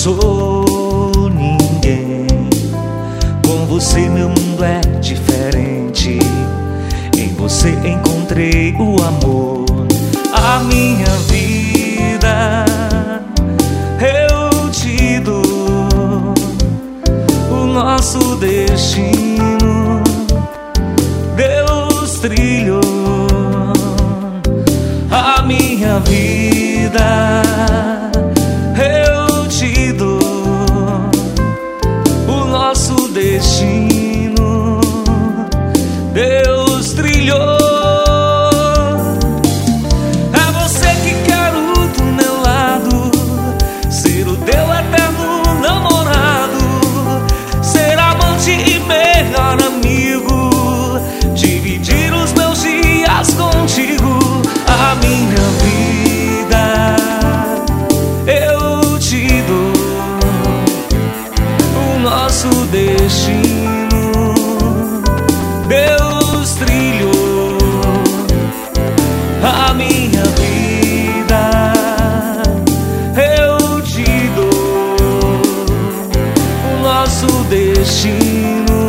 sou ninguém. Com você meu mundo é diferente. Em você encontrei o amor. A minha vida eu te dou. O nosso destino Deus trilhou. A minha vida eu te dou. O nosso destino Deus trilhou. É você que quero do meu lado, ser o teu eterno namorado, ser amante e melhor amigo, dividir os meus dias contigo. A minha vida eu te dou. O nosso destino Deus trilhou. A minha vida eu te dou. O nosso destino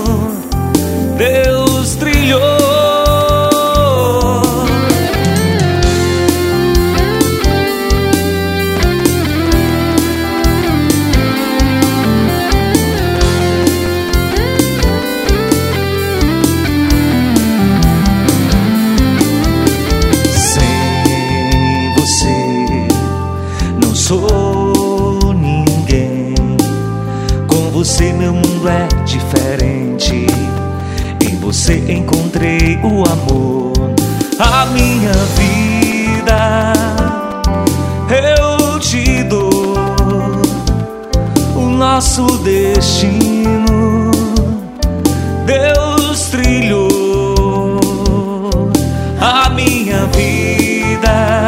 Deus trilhou. Sou ninguém. Com você meu mundo é diferente. Em você encontrei o amor. A minha vida eu te dou. O nosso destino Deus trilhou. A minha vida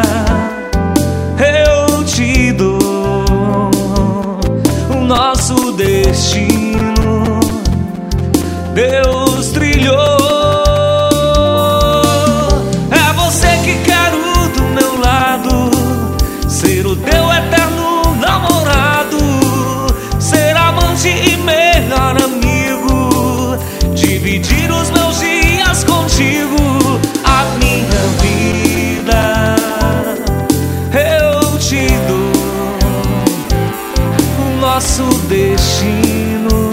eu te dou. O nosso destino Deus trilhou. É você que quero do meu lado, ser o teu eterno namorado, ser amante e melhor amigo, dividir os meus dias contigo. A minha vida eu te dou. O nosso destino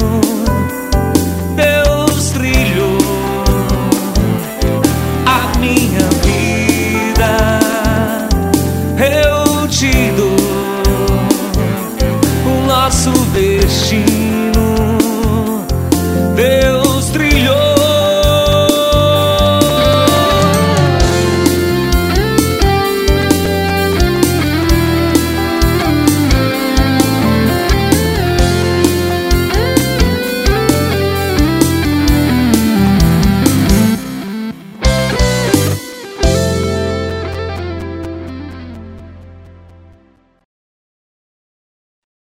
Deus trilhou. A minha vida